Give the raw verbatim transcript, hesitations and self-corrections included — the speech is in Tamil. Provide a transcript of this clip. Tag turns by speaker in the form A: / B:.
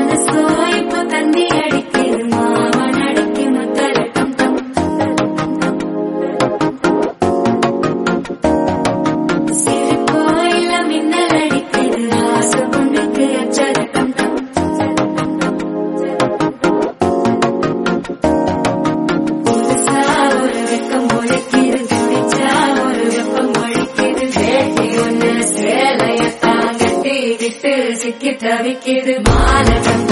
A: மனசோ இப்ப தண்ணி அடிக்குது மாமன் அடிக்கு முத்தல டம் டம். சிரிப்போ இல்ல மின்னல் அடிக்குது ஆசை பொண்ணுக்கு அச்சத டம் டம். புதுசா ஒரு வெக்கம் ஒழிக்குது பிடிச்சா ஒரு வெப்பம் ஒழிக்குது வேட்டி ஒண்ணு சேலைய தாங்கட்டி விட்டு சிக்கி தவிக்குது மாலை